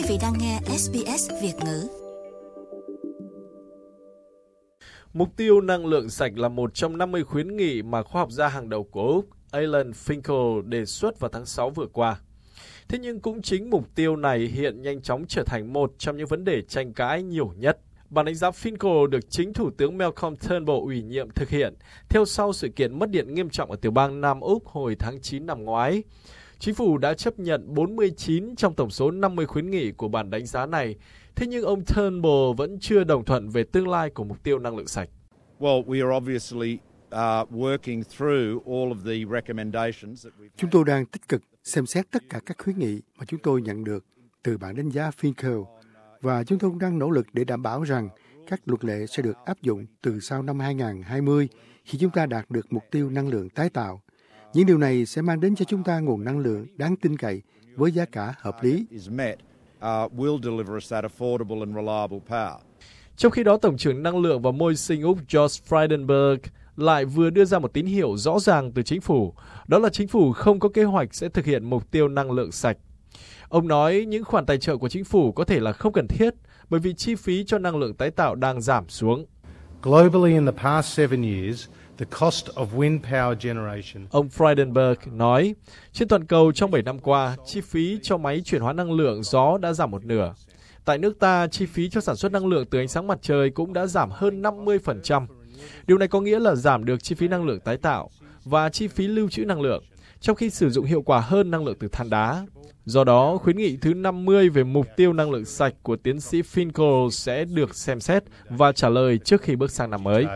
vị đang nghe SBS Việt ngữ. Mục tiêu năng lượng sạch là một trong 50 khuyến nghị mà khoa học gia hàng đầu của Úc, Alan Finkel, đề xuất vào tháng 6 vừa qua. Thế nhưng cũng chính mục tiêu này hiện nhanh chóng trở thành một trong những vấn đề tranh cãi nhiều nhất. Bản đánh giá Finkel được chính Thủ tướng Malcolm Turnbull ủy nhiệm thực hiện theo sau sự kiện mất điện nghiêm trọng ở tiểu bang Nam Úc hồi tháng 9 năm ngoái. Chính phủ đã chấp nhận 49 trong tổng số 50 khuyến nghị của bản đánh giá này, thế nhưng ông Turnbull vẫn chưa đồng thuận về tương lai của mục tiêu năng lượng sạch. Chúng tôi đang tích cực xem xét tất cả các khuyến nghị mà chúng tôi nhận được từ bản đánh giá Finkel, và chúng tôi đang nỗ lực để đảm bảo rằng các luật lệ sẽ được áp dụng từ sau năm 2020 khi chúng ta đạt được mục tiêu năng lượng tái tạo. Những điều này sẽ mang đến cho chúng ta nguồn năng lượng đáng tin cậy với giá cả hợp lý. Trong khi đó, Tổng trưởng Năng lượng và Môi sinh Úc George Frydenberg lại vừa đưa ra một tín hiệu rõ ràng từ chính phủ, đó là chính phủ không có kế hoạch sẽ thực hiện mục tiêu năng lượng sạch. Ông nói những khoản tài trợ của chính phủ có thể là không cần thiết bởi vì chi phí cho năng lượng tái tạo đang giảm xuống. Globally in the past 7 years, the cost of wind power generation. Ông Frydenberg nói, trên toàn cầu trong 7 năm qua, chi phí cho máy chuyển hóa năng lượng gió đã giảm một nửa. Tại nước ta, chi phí cho sản xuất năng lượng từ ánh sáng mặt trời cũng đã giảm hơn 50%. Điều này có nghĩa là giảm được chi phí năng lượng tái tạo và chi phí lưu trữ năng lượng, trong khi sử dụng hiệu quả hơn năng lượng từ than đá. Do đó, khuyến nghị thứ 50 về mục tiêu năng lượng sạch của tiến sĩ Finkel sẽ được xem xét và trả lời trước khi bước sang năm mới.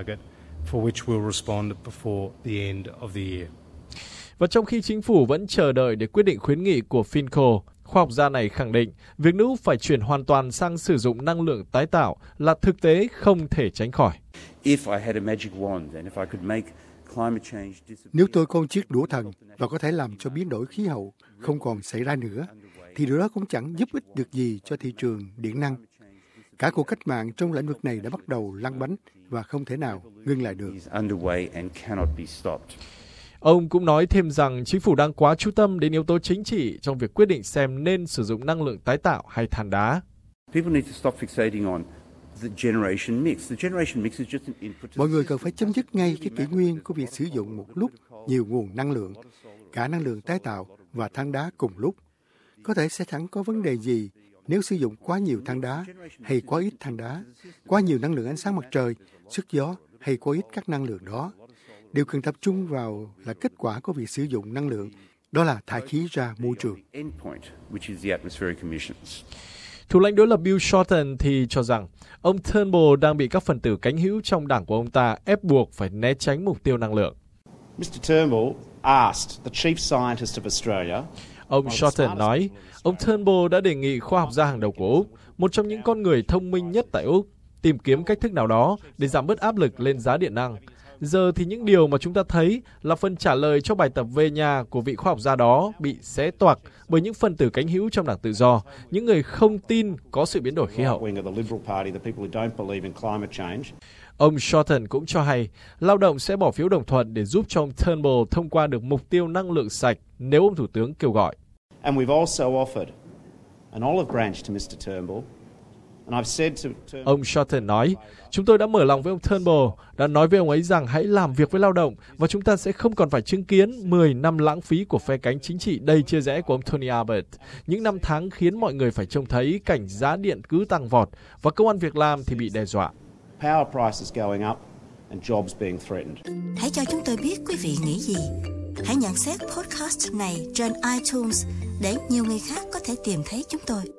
Và trong khi chính phủ vẫn chờ đợi để quyết định khuyến nghị của Finkel, khoa học gia này khẳng định việc nước Úc phải chuyển hoàn toàn sang sử dụng năng lượng tái tạo là thực tế không thể tránh khỏi. Nếu tôi có chiếc đũa thần và có thể làm cho biến đổi khí hậu không còn xảy ra nữa, thì điều đó cũng chẳng giúp ích được gì cho thị trường điện năng. Cả cuộc cách mạng trong lĩnh vực này đã bắt đầu lăn bánh và không thể nào ngưng lại được. Ông cũng nói thêm rằng chính phủ đang quá chú tâm đến yếu tố chính trị trong việc quyết định xem nên sử dụng năng lượng tái tạo hay than đá. Mọi người cần phải chấm dứt ngay cái kỷ nguyên của việc sử dụng một lúc nhiều nguồn năng lượng, cả năng lượng tái tạo và than đá cùng lúc. Có thể sẽ chẳng có vấn đề gì nếu sử dụng quá nhiều than đá hay quá ít than đá, quá nhiều năng lượng ánh sáng mặt trời, sức gió hay quá ít các năng lượng đó. Điều cần tập trung vào là kết quả của việc sử dụng năng lượng, đó là thải khí ra môi trường. Thủ lãnh đối lập Bill Shorten thì cho rằng ông Turnbull đang bị các phần tử cánh hữu trong đảng của ông ta ép buộc phải né tránh mục tiêu năng lượng. Ông Shorten nói, ông Turnbull đã đề nghị khoa học gia hàng đầu của Úc, một trong những con người thông minh nhất tại Úc, tìm kiếm cách thức nào đó để giảm bớt áp lực lên giá điện năng. Giờ thì những điều mà chúng ta thấy là phần trả lời cho bài tập về nhà của vị khoa học gia đó bị xé toạc bởi những phần tử cánh hữu trong đảng Tự do, những người không tin có sự biến đổi khí hậu. Ông Shorten cũng cho hay, lao động sẽ bỏ phiếu đồng thuận để giúp cho ông Turnbull thông qua được mục tiêu năng lượng sạch nếu ông Thủ tướng kêu gọi. Ông Shorten nói, chúng tôi đã mở lòng với ông Turnbull, đã nói với ông ấy rằng hãy làm việc với lao động và chúng ta sẽ không còn phải chứng kiến 10 năm lãng phí của phe cánh chính trị đầy chia rẽ của ông Tony Abbott. Những năm tháng khiến mọi người phải trông thấy cảnh giá điện cứ tăng vọt và công ăn việc làm thì bị đe dọa. Hãy cho chúng tôi biết quý vị nghĩ gì. Hãy nhận xét podcast này trên iTunes để nhiều người khác có thể tìm thấy chúng tôi.